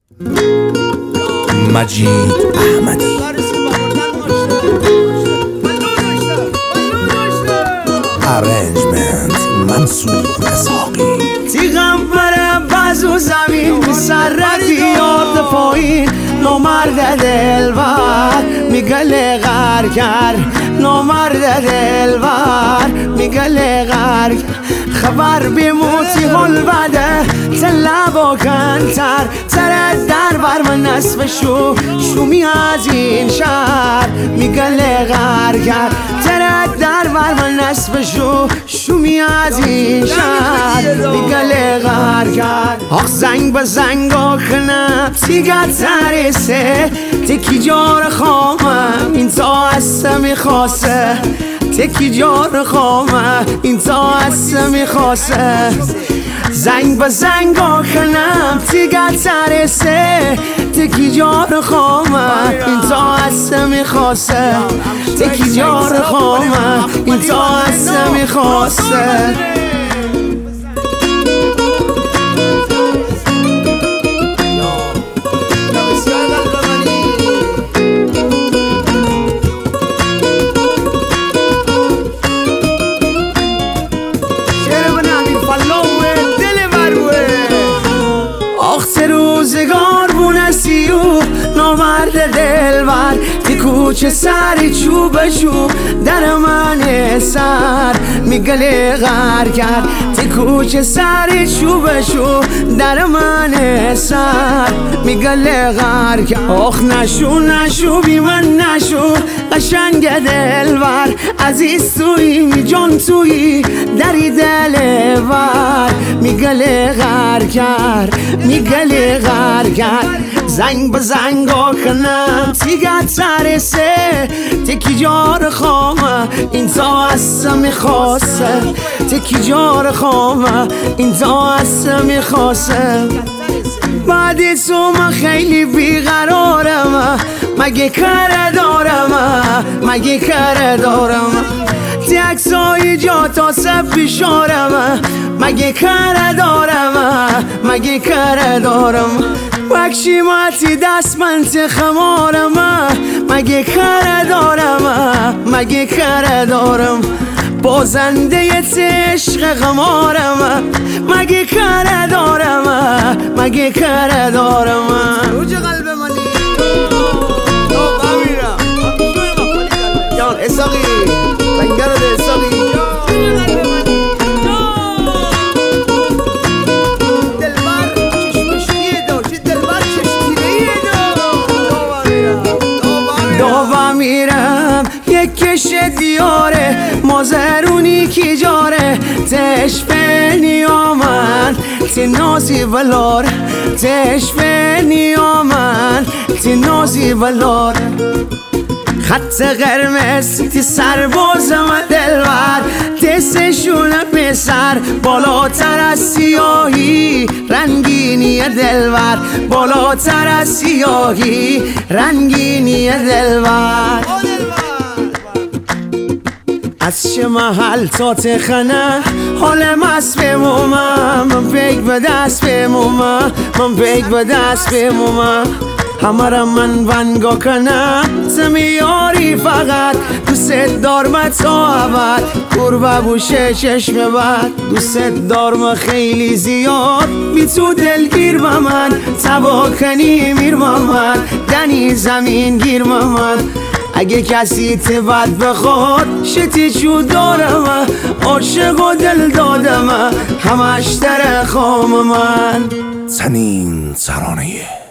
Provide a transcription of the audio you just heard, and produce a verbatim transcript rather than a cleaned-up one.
مجید احمدی. ارنجمنت منصور اسحاقی. تیغمبر بازو زمین سر بیاد پایین، نامرد دلبر میگل غر کرد، نامرد دلبر میگل غر. خبر بیموتی حل بده تلب و کنتر، ترد در بر من نصف شو شومی از این شهر میگل غر کرد، ترد در بر من نصف شو شومی از این شهر میگل غر کرد. آخ زنگ به زنگ آخنم سیگت ترسه، تکی جار خامم این تا هسته میخواسته، تکی جار خامه این تا هسته میخواسته. زنگ به زنگ آخنم تیگت ترسه، تکی جار خامه این تا هسته میخواسته، تکی جار خامه این تا هسته میخواسته. روزگار بونسیو نامرد دلبر، تی کوچه سری چوب چوب در من سر میگل غر کرد، تی کوچه سری چوب چوب در من سر میگل غر کرد. آخ نشو نشو بی من نشو قشنگ دلبر، عزیز توی می جان توی دری دلبر میگل غر کرد، میگل غر کرد. زنگ به زنگ آخنم تیگت ترسه، تکی جار خامه این تا هسته میخواسته، تکی جار خامه این تا هسته میخواسته. بعد تو من خیلی بیقرارم، مگه کار دارم مگه کار دارم، تی اکسای جا تا سب بیشارم، مگه کار دارم مگه کار دارم. وکشی ماتی دست من تی خمارم، مگه کار دارم مگه کار دارم. بازنده تی عشق غمارم، مگه کار دارم مگه کار دارم. روج قلب منی تو بمیرم جان اساقی بنگرد اساقی. یک کش دیاره مازرونی کی جاره، تشفنی آمن تی نازی ولار، تشفنی آمن تی نازی ولار. خط قرمز تی سربازم دلبر، دستشون پسر بالاتر از سیاهی رنگینی دلبر، بالاتر از سیاهی رنگینی دلبر. از چه محل تا تخنه حال مست بمومم، من پیک به دست بمومم، من پیک به دست بمومم. همه را من ونگا کنم زمیاری فقط، دوست دارم تا ابد قربه بوشه چشم بد، دوست دارم خیلی زیاد بی تو دلگیر با من، تبا کنی میر با من دنی زمین گیر با من. اگه کسی تبد بخواد شتی چو دارم، عاشق و دل دادم همش در خام من. سنین سرانه